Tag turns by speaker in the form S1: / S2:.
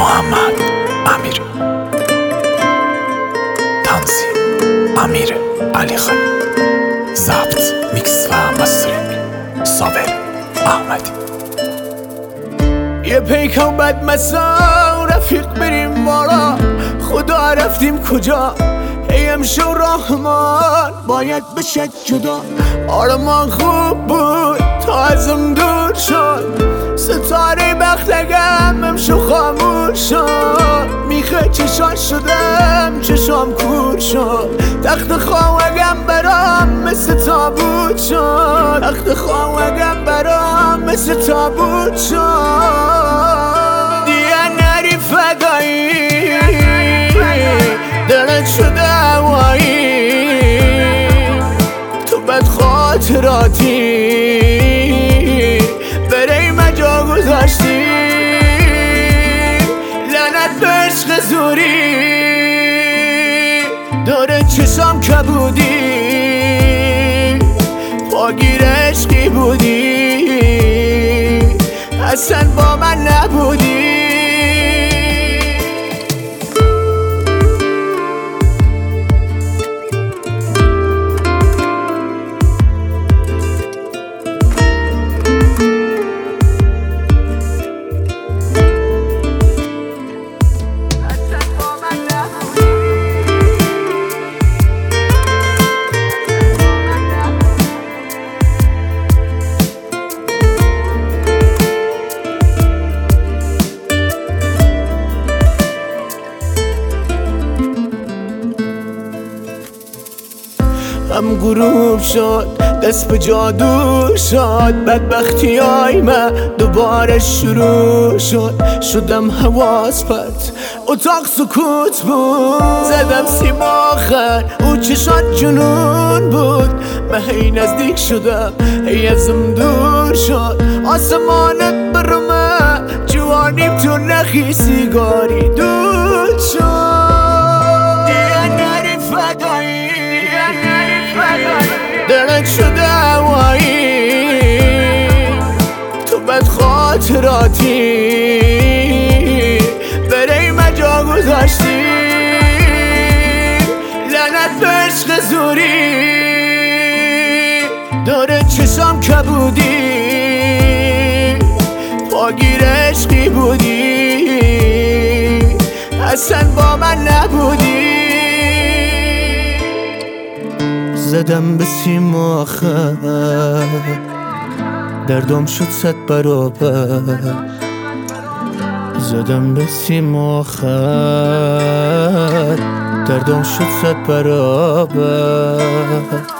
S1: محمد امیر، تنظیم امیر علی خانی، ضبط میکس و مسترینگ صابر احمدی.
S2: یه پیکان بد مسا رفیق بریم بالا، خدا رفتیم کجا؟ ای امشو رحمان باید بشه جدا. آرمان خوب بود تا ازم دور شد، ستاره بختگم امشو خاموش شد. میخه چشان شدم چشام کور شد، تخت خواهگم برام مثل تابوت شد. تخت خواهگم برام مثل تابوت شد. دیگه نری فدایی دلت شده هوایی، تو بد خاطراتی برای مجا گذاشتی. لعنت به عشق زوری داره چشام کبودی، پاگیر عشقی بودی اصلا با من نبودی. هم غروب شد دست به جادو شد، بدبختی های من دوباره شروع شد. شدم حواس پرت اتاق سکوت بود، زدم سیم آخر او چشات جنون بود. من هی نزدیک شدم هی ازم دور شد، آسمانت برو من جوانیم تو نخی سیگاری دود شد. دیگه نری فدایی دلت شده هوایی، تو بد خاطراتی برای مجا گذاشتی. لعنت به عشق زوری داره چشام کبودی، پاگیر عشقی بودی اصلا با من نبودی. زدم به سیم آخر دردم شد 100 برابر، زدم به سیم آخر دردم شد 100 برابر.